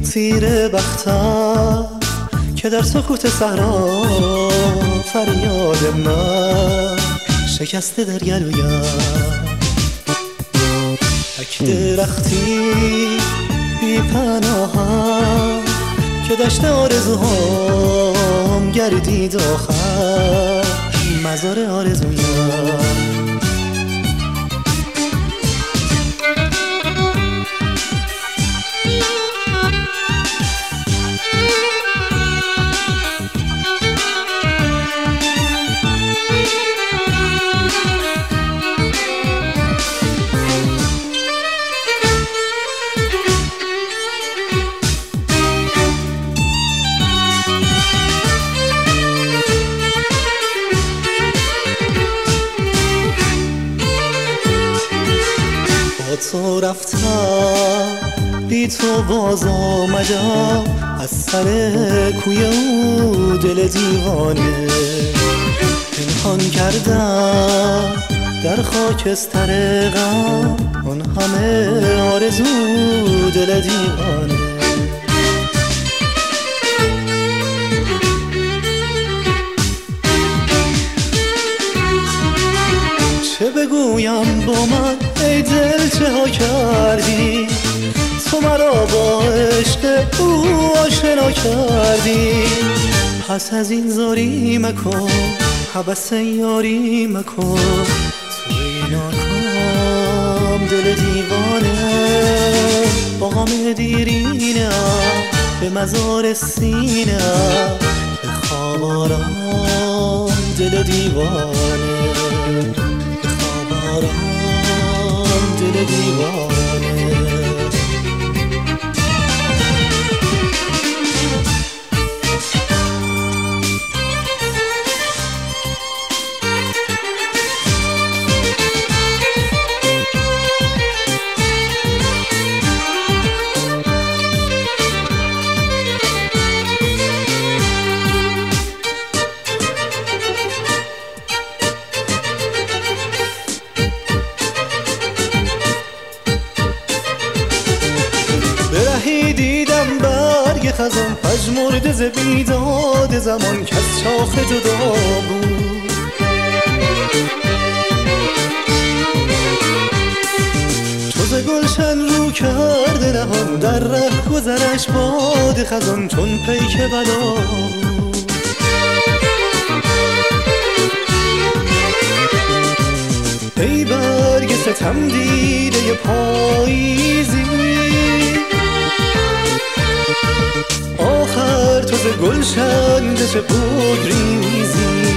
تیر بختم که در سکوت صحرا فریاد من شکسته در گلویم. تک درختی بی پناهم که دشت آرزوهام گردید آخر مزار آرزویم. تو رفتم بی تو باز آمدم از سر کوی او دل دیوانه پنهان کردم در خاکستر غم اون همه آرزو دل دیوانه. چه بگویم با من ای دل چه ها کردی، تو مرا با عشق او آشنا کردی. پس از این زاری مکن حبس یاری مکن، توی ناکام دل دیوانه با غم دیرینه به مزار سینه به خواب آرام دل دیوانه به خواب آرام دل دیوانه. دیدم برگ خزان پژمرده ز بیداد زمان که از شاخ جدا بود. تو ز گلشن رو کرده نهان در ره گذرش باد خزان چون پیک بلا بود. ای برگ ستم دیده پاییزی آخر تو ز گلشن چه بگریزی.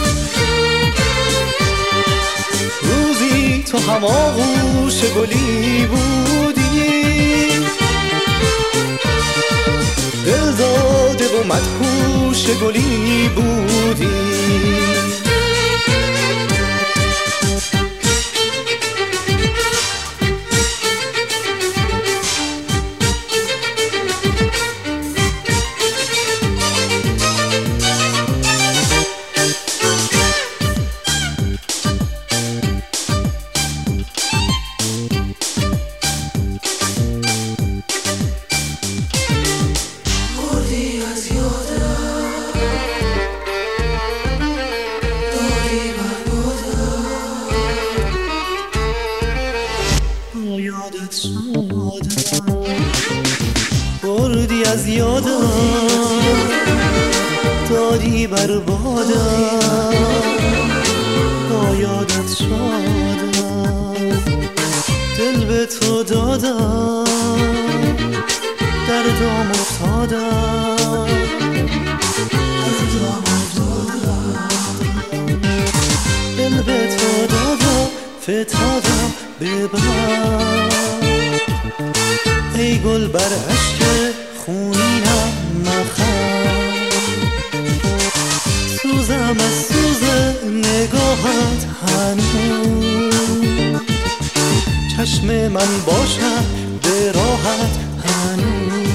روزی تو هم آغوش گلی بودی دلزاده و مدهوش گلی بودی. بردی از یادم دادی بر بادم با یادت شادم دل به تو دادم در دام افتادم دل به تو دادم فتادم ببر ای گل بر عشق خونینم مخم سوزم از سوز نگاهت هنوز چشم من باشد به راحت هنوز.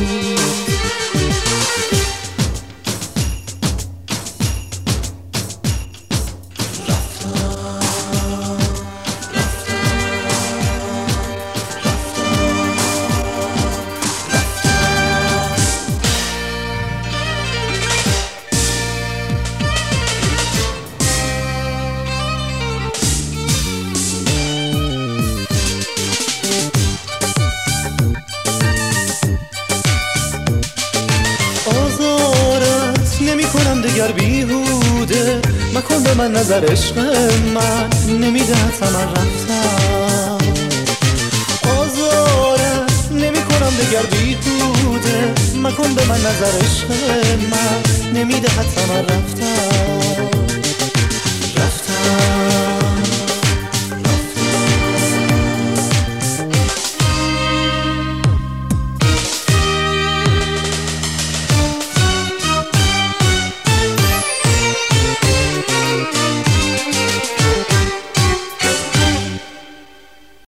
دگر بیهوده مکن به من نظر عشق من نمیده ثمر رفتم آزارم نمی کنم دگر بیهوده مکن به من نظر عشق من نمیده ثمر رفتم